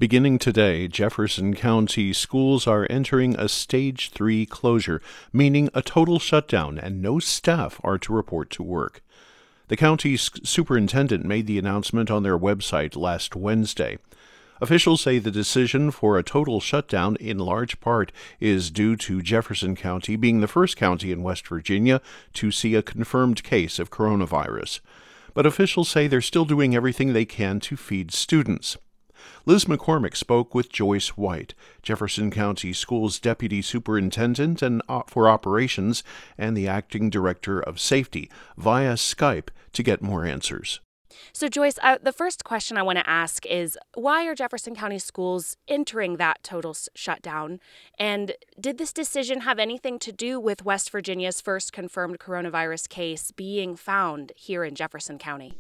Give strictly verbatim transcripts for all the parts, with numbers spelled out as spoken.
Beginning today, Jefferson County schools are entering a Stage three closure, meaning a total shutdown, and no staff are to report to work. The county's superintendent made the announcement on their website last Wednesday. Officials say the decision for a total shutdown in large part is due to Jefferson County being the first county in West Virginia to see a confirmed case of coronavirus. But officials say they're still doing everything they can to feed students. Liz McCormick spoke with Joyce White, Jefferson County Schools Deputy Superintendent and for Operations and the Acting Director of Safety, via Skype to get more answers. So, Joyce, uh, the first question I want to ask is, why are Jefferson County schools entering that total s- shutdown? And did this decision have anything to do with West Virginia's first confirmed coronavirus case being found here in Jefferson County?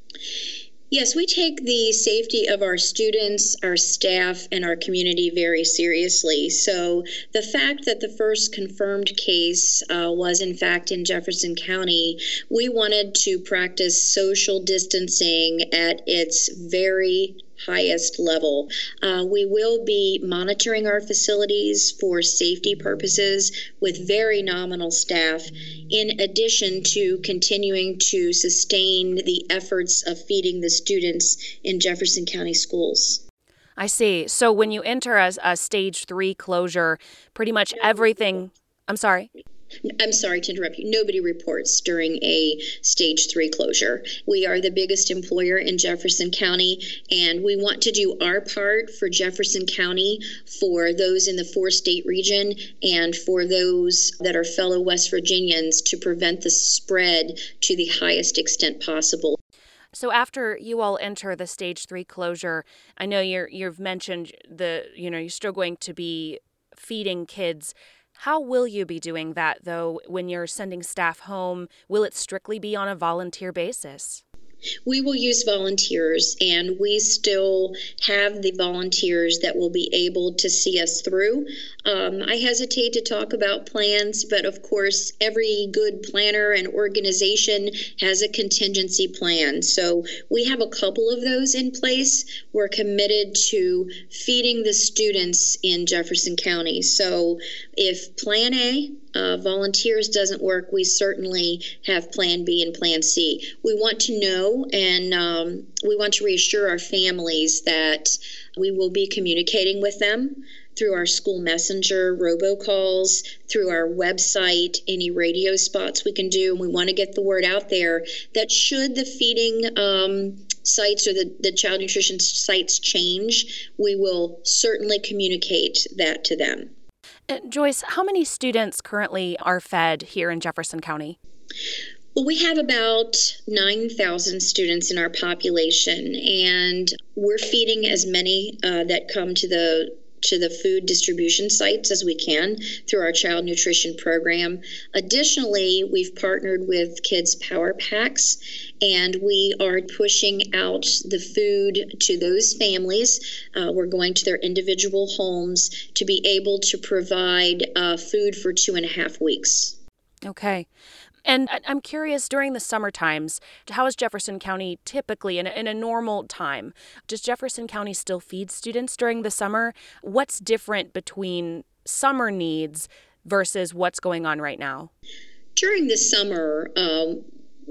Yes, we take the safety of our students, our staff, and our community very seriously. So the fact that the first confirmed case uh, was in fact in Jefferson County, we wanted to practice social distancing at its very highest level. Uh, we will be monitoring our facilities for safety purposes with very nominal staff, in addition to continuing to sustain the efforts of feeding the students in Jefferson County schools. I see. So when you enter a, a stage three closure, pretty much everything, I'm sorry. I'm sorry to interrupt you. Nobody reports during a stage three closure. We are the biggest employer in Jefferson County, and we want to do our part for Jefferson County, for those in the four-state region, and for those that are fellow West Virginians to prevent the spread to the highest extent possible. So after you all enter the stage three closure, I know you're, you've mentioned the, you know, you're still going to be feeding kids. How will you be doing that, though, when you're sending staff home? Will it strictly be on a volunteer basis? We will use volunteers, and we still have the volunteers that will be able to see us through. Um, I hesitate to talk about plans, but of course, every good planner and organization has a contingency plan. So we have a couple of those in place. We're committed to feeding the students in Jefferson County. So if Plan A, Uh, volunteers doesn't work, we certainly have Plan B and Plan C. We want to know, and um, we want to reassure our families that we will be communicating with them through our school messenger, robocalls, through our website, any radio spots we can do. And we want to get the word out there that should the feeding um, sites or the, the child nutrition sites change, we will certainly communicate that to them. Uh, Joyce, how many students currently are fed here in Jefferson County? Well, we have about nine thousand students in our population, and we're feeding as many uh, that come to the to the food distribution sites as we can through our child nutrition program. Additionally, we've partnered with Kids Power Packs, and we are pushing out the food to those families. Uh, we're going to their individual homes to be able to provide uh, food for two and a half weeks. Okay. And I'm curious, during the summer times, how is Jefferson County typically in a, in a normal time? Does Jefferson County still feed students during the summer? What's different between summer needs versus what's going on right now? During the summer, um,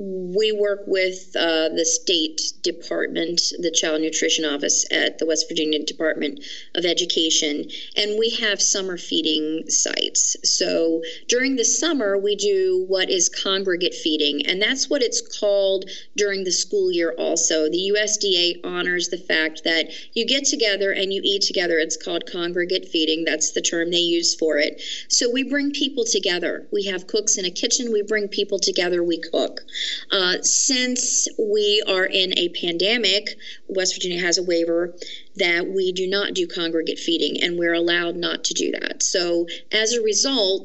we work with uh, the State Department, the Child Nutrition Office at the West Virginia Department of Education, and we have summer feeding sites. So during the summer, we do what is congregate feeding, and that's what it's called during the school year also. The U S D A honors the fact that you get together and you eat together. It's called congregate feeding. That's the term they use for it. So we bring people together. We have cooks in a kitchen. We bring people together. We cook. Uh, since we are in a pandemic, West Virginia has a waiver that we do not do congregate feeding, and we're allowed not to do that. So as a result,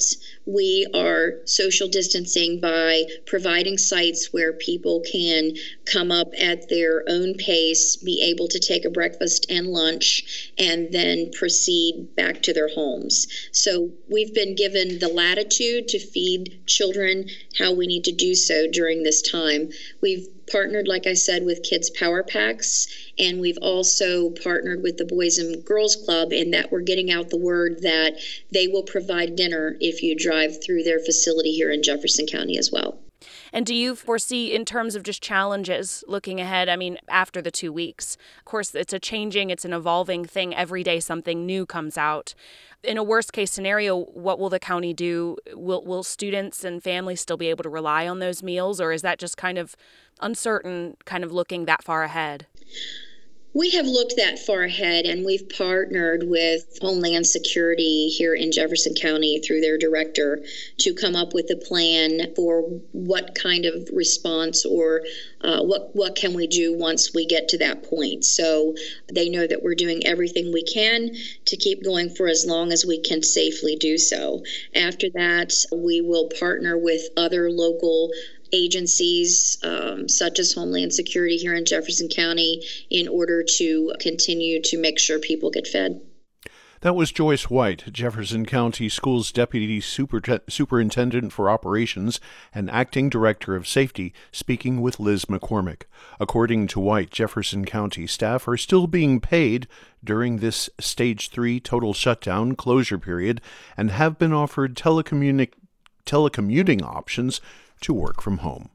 We are social distancing by providing sites where people can come up at their own pace, be able to take a breakfast and lunch, and then proceed back to their homes. So we've been given the latitude to feed children how we need to do so during this time. We've partnered, like I said, with Kids Power Packs, and we've also partnered with the Boys and Girls Club in that we're getting out the word that they will provide dinner if you drive through their facility here in Jefferson County as well. And do you foresee, in terms of just challenges looking ahead, I mean, after the two weeks, of course, it's a changing, it's an evolving thing. Every day something new comes out. In a worst case scenario, what will the county do? Will will students and families still be able to rely on those meals, or is that just kind of uncertain, kind of looking that far ahead? We have looked that far ahead, and we've partnered with Homeland Security here in Jefferson County through their director to come up with a plan for what kind of response or uh, what what can we do once we get to that point. So they know that we're doing everything we can to keep going for as long as we can safely do so. After that, we will partner with other local agencies um, such as Homeland Security here in Jefferson County in order to continue to make sure people get fed. That was Joyce White, Jefferson County Schools Deputy Super- Superintendent for Operations and Acting Director of Safety, speaking with Liz McCormick. According to White, Jefferson County staff are still being paid during this Stage three total shutdown closure period and have been offered telecommuni- telecommuting options to work from home.